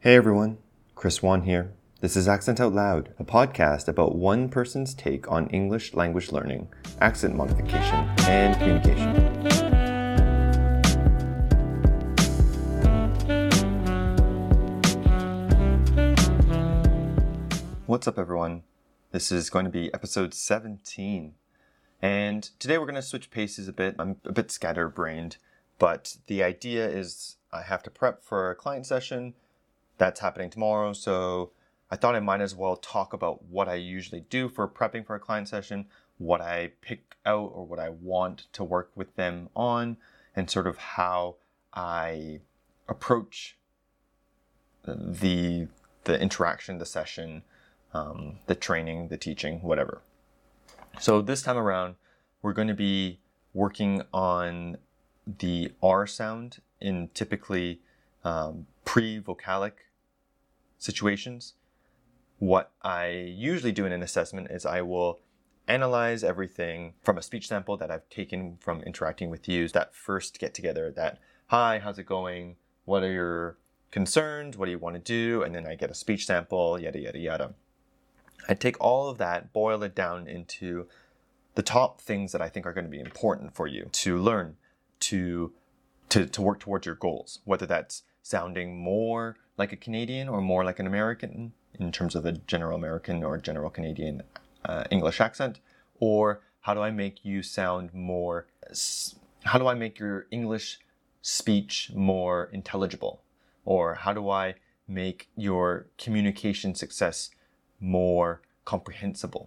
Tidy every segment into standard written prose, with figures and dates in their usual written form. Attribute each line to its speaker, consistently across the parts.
Speaker 1: Hey everyone, Chris Wan here. This is Accent Out Loud, a podcast about one person's take on English language learning, accent modification, and communication. What's up everyone? This is going to be episode 17. And today we're going to switch paces a bit. I'm a bit scatterbrained, but the idea is I have to prep for a client session that's happening tomorrow, so I thought I might as well talk about what I usually do for prepping for a client session, what I pick out or what I want to work with them on, and sort of how I approach the interaction, the session, the training, the teaching, whatever. So this time around, we're going to be working on the R sound in typically pre-vocalic situations. What I usually do in an assessment is I will analyze everything from a speech sample that I've taken from interacting with you, that first get together, that, hi, how's it going? What are your concerns? What do you want to do? And then I get a speech sample, yada, yada, yada. I take all of that, boil it down into the top things that I think are going to be important for you to learn, to work towards your goals, whether that's sounding more like a Canadian or more like an American in terms of a general American or general Canadian English accent, or how do I make you sound more, how do I make your English speech more intelligible, or how do I make your communication success more comprehensible.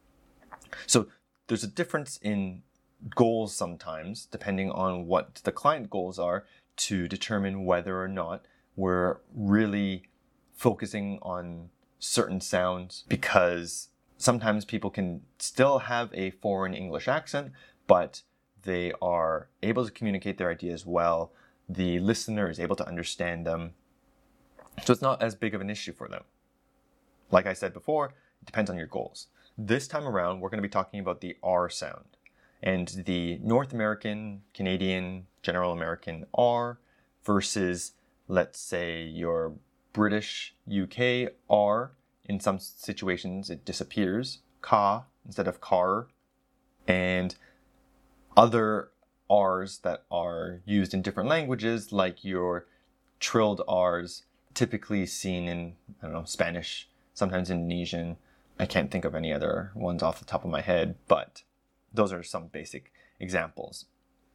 Speaker 1: So there's a difference in goals sometimes, depending on what the client goals are, to determine whether or not we're really focusing on certain sounds, because sometimes people can still have a foreign English accent, but they are able to communicate their ideas well. The listener is able to understand them. So it's not as big of an issue for them. Like I said before, it depends on your goals. This time around, we're going to be talking about the R sound and the North American, Canadian, General American R versus, let's say, your British UK R. In some situations, it disappears, ka instead of car, and other R's that are used in different languages, like your trilled R's, typically seen in, Spanish, sometimes Indonesian. I can't think of any other ones off the top of my head, but those are some basic examples.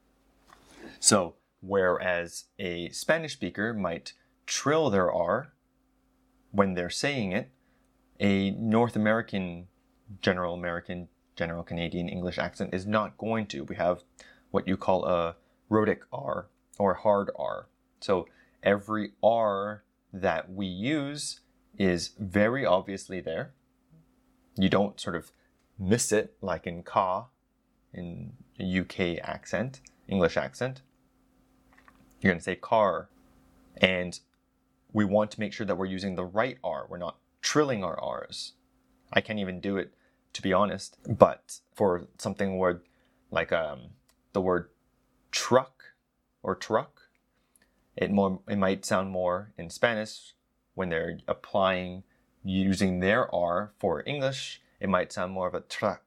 Speaker 1: So, whereas a Spanish speaker might trill their R when they're saying it, a North American, General Canadian English accent is not going to. We have what you call a rhotic R or hard R. So every R that we use is very obviously there. You don't sort of miss it like in ka, in a UK accent, English accent. You're going to say car. And we want to make sure that we're using the right R. We're not trilling our R's. I can't even do it, to be honest. But for something where, like the word truck or truck, it might sound more in Spanish when they're applying using their R for English. It might sound more of a truck.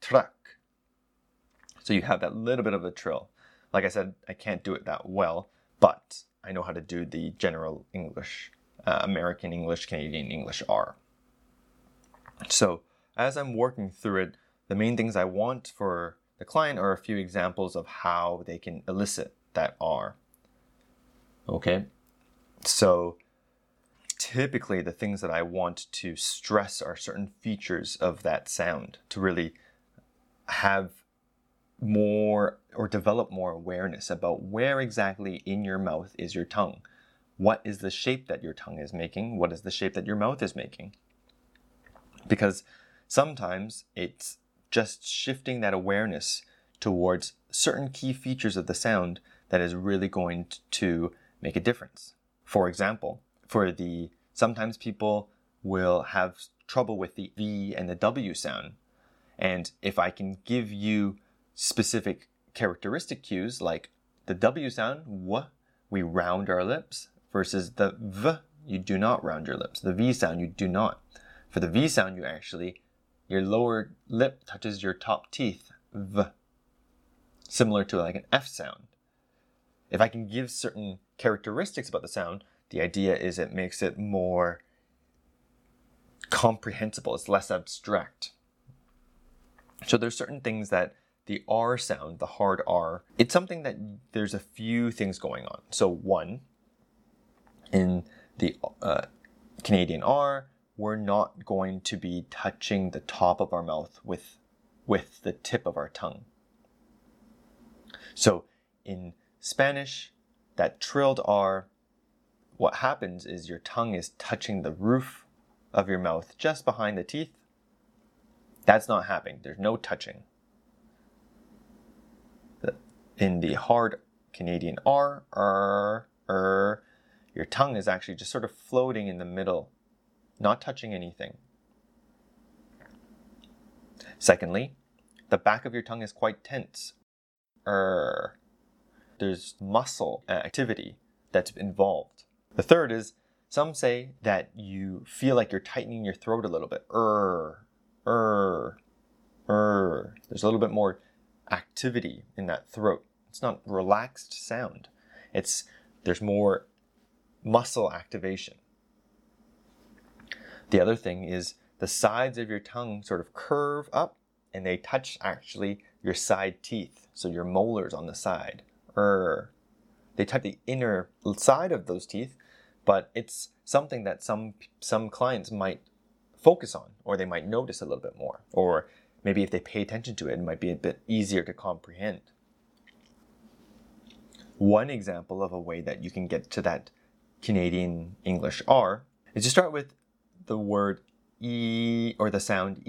Speaker 1: So you have that little bit of a trill. Like I said, I can't do it that well, but I know how to do the general English, American English, Canadian English R. So as I'm working through it, the main things I want for the client are a few examples of how they can elicit that R. Okay, so typically the things that I want to stress are certain features of that sound to really have more or develop more awareness about where exactly in your mouth is your tongue. What is the shape that your tongue is making? What is the shape that your mouth is making? Because sometimes it's just shifting that awareness towards certain key features of the sound that is really going to make a difference. For example, sometimes people will have trouble with the V and the W sound. And if I can give you specific characteristic cues like the W sound, w, we round our lips, versus the V, you do not round your lips. The V sound, you do not. For the V sound, your lower lip touches your top teeth, V, similar to like an F sound. If I can give certain characteristics about the sound, the idea is it makes it more comprehensible. It's less abstract. So there's certain things that the R sound, the hard R, it's something that there's a few things going on. So one, in the Canadian R, we're not going to be touching the top of our mouth with the tip of our tongue. So in Spanish, that trilled R, what happens is your tongue is touching the roof of your mouth just behind the teeth. That's not happening. There's no touching. In the hard Canadian R, your tongue is actually just sort of floating in the middle, not touching anything. Secondly, the back of your tongue is quite tense. There's muscle activity that's involved. The third is, some say that you feel like you're tightening your throat a little bit. There's a little bit more activity in that throat. It's not relaxed sound. There's more muscle activation. The other thing is the sides of your tongue sort of curve up and they touch actually your side teeth. So your molars on the side. They touch the inner side of those teeth, but it's something that some clients might focus on, or they might notice a little bit more, or maybe if they pay attention to it, it might be a bit easier to comprehend. One example of a way that you can get to that Canadian English R is to start with the word E, or the sound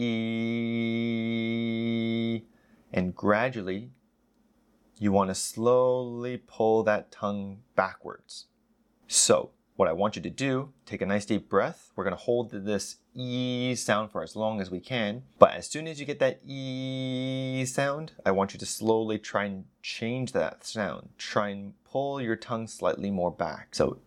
Speaker 1: E, and gradually you want to slowly pull that tongue backwards. So what I want you to do, take a nice deep breath. We're going to hold this E sound for as long as we can. But as soon as you get that E sound, I want you to slowly try and change that sound. Try and pull your tongue slightly more back. So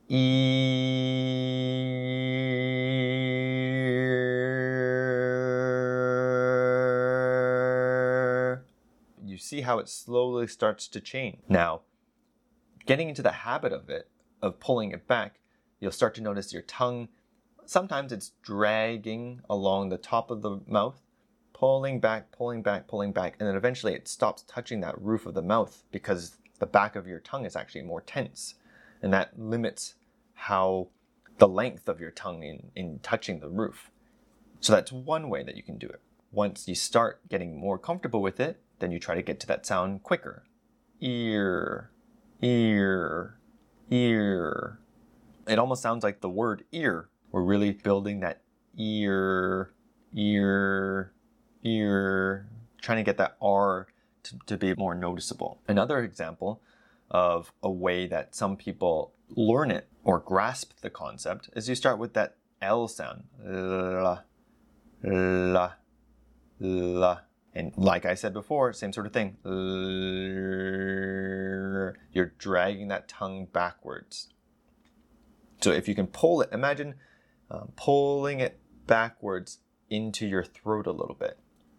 Speaker 1: you see how it slowly starts to change. Now, getting into the habit of pulling it back, you'll start to notice your tongue, sometimes it's dragging along the top of the mouth, pulling back, and then eventually it stops touching that roof of the mouth because the back of your tongue is actually more tense. And that limits the length of your tongue in touching the roof. So that's one way that you can do it. Once you start getting more comfortable with it, then you try to get to that sound quicker. Ear, ear, ear. It almost sounds like the word ear. We're really building that ear, trying to get that R to be more noticeable. Another example of a way that some people learn it or grasp the concept is you start with that L sound. La, la, la. And like I said before, same sort of thing. You're dragging that tongue backwards. So if you can pull it, imagine pulling it backwards into your throat a little bit.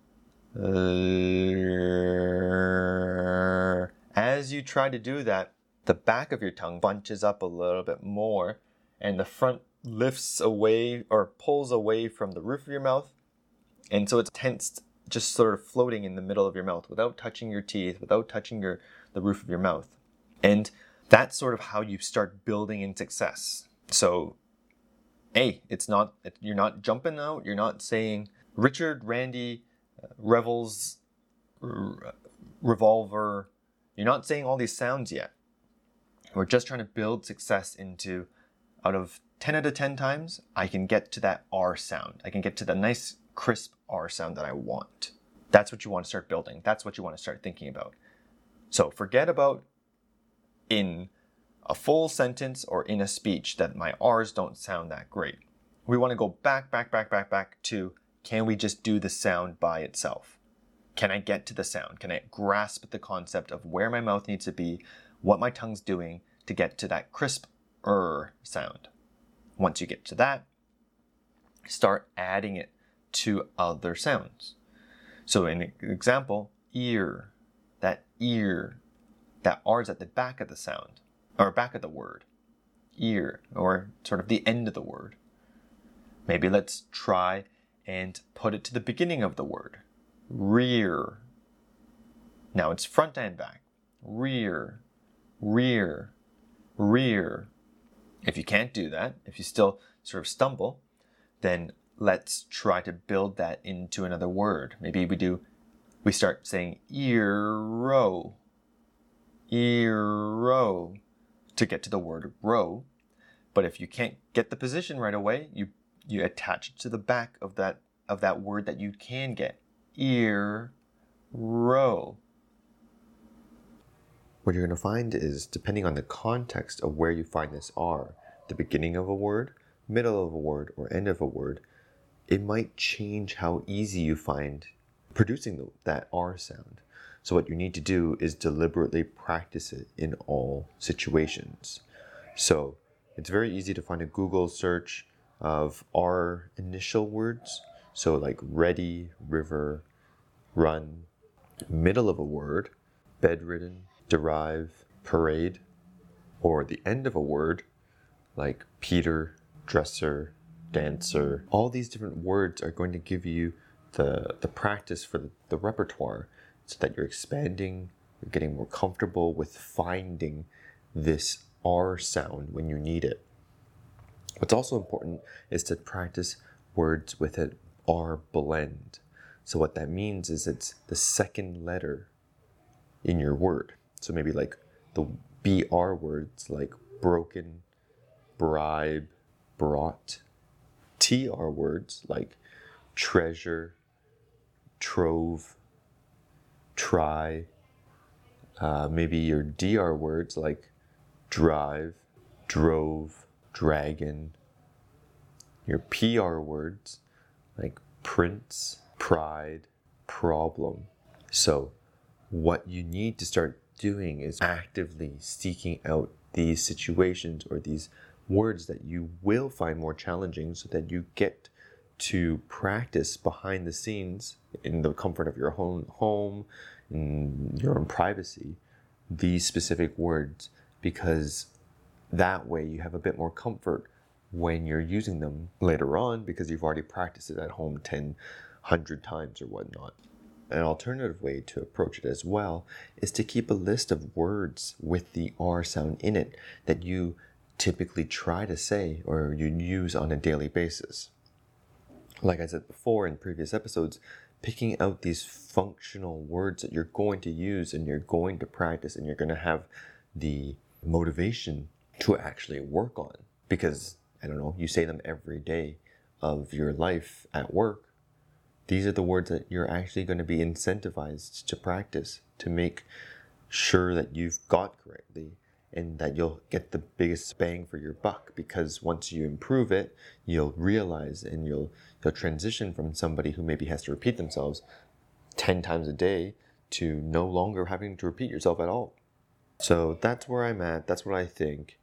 Speaker 1: As you try to do that, the back of your tongue bunches up a little bit more and the front lifts away or pulls away from the roof of your mouth. And so it's tensed, just sort of floating in the middle of your mouth without touching your teeth, without touching the roof of your mouth. And that's sort of how you start building in success. So, you're not jumping out, you're not saying Richard, Randy, Revels, Revolver. You're not saying all these sounds yet. We're just trying to build success into, out of 10 out of 10 times, I can get to that R sound. I can get to the nice, crisp R sound that I want. That's what you want to start building. That's what you want to start thinking about. So forget about in a full sentence or in a speech that my R's don't sound that great. We want to go back to, can we just do the sound by itself? Can I get to the sound? Can I grasp the concept of where my mouth needs to be, what my tongue's doing to get to that crisp sound? Once you get to that, start adding it to other sounds. So in an example, ear, that R is at the back of the sound, or back of the word. Ear, or sort of the end of the word. Maybe let's try and put it to the beginning of the word. Rear. Now it's front and back. Rear, rear, rear. If you can't do that, if you still sort of stumble, then let's try to build that into another word. Maybe we start saying ear-row, ear-row, to get to the word row. But if you can't get the position right away, you attach it to the back of that word that you can get. Ear-row. What you're going to find is, depending on the context of where you find this R, the beginning of a word, middle of a word, or end of a word, it might change how easy you find producing that R sound. So what you need to do is deliberately practice it in all situations. So it's very easy to find a Google search of R initial words. So like ready, river, run, middle of a word, bedridden, derive, parade, or the end of a word like Peter, dresser, dancer. All these different words are going to give you the practice for the repertoire, so that you're expanding, you're getting more comfortable with finding this R sound when you need it. What's also important is to practice words with an R blend. So what that means is it's the second letter in your word. So maybe like the BR words like broken, bribe, brought. TR words like treasure, trove, try. Maybe your DR words like drive, drove, dragon. Your PR words like prince, pride, problem. So what you need to start doing is actively seeking out these situations or these words that you will find more challenging, so that you get to practice behind the scenes in the comfort of your own home, in your own privacy, these specific words, because that way you have a bit more comfort when you're using them later on, because you've already practiced it at home 10, 100 times or whatnot. An alternative way to approach it as well is to keep a list of words with the R sound in it that you typically try to say or you use on a daily basis. Like I said before in previous episodes, picking out these functional words that you're going to use and you're going to practice and you're going to have the motivation to actually work on. Because, I don't know, you say them every day of your life at work. These are the words that you're actually going to be incentivized to practice, to make sure that you've got correctly and that you'll get the biggest bang for your buck. Because once you improve it, you'll realize and you'll transition from somebody who maybe has to repeat themselves 10 times a day to no longer having to repeat yourself at all. So that's where I'm at. That's what I think.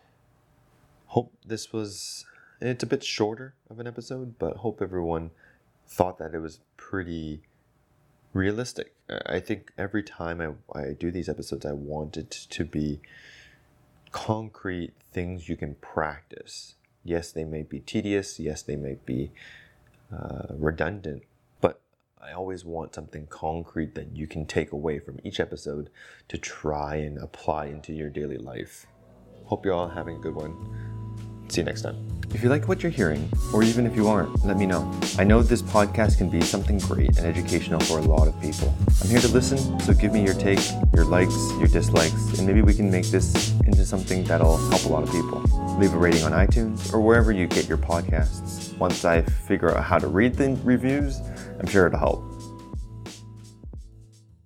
Speaker 1: Hope it's a bit shorter of an episode, but hope everyone thought that it was pretty realistic. I think every time I do these episodes, I want it to be concrete things you can practice. Yes, they may be tedious. Yes, they may be redundant. But I always want something concrete that you can take away from each episode to try and apply into your daily life. Hope you're all having a good one. See you next time. If you like what you're hearing, or even if you aren't, let me know. I know this podcast can be something great and educational for a lot of people. I'm here to listen, so give me your take, your likes, your dislikes, and maybe we can make this into something that'll help a lot of people. Leave a rating on iTunes or wherever you get your podcasts. Once I figure out how to read the reviews, I'm sure it'll help.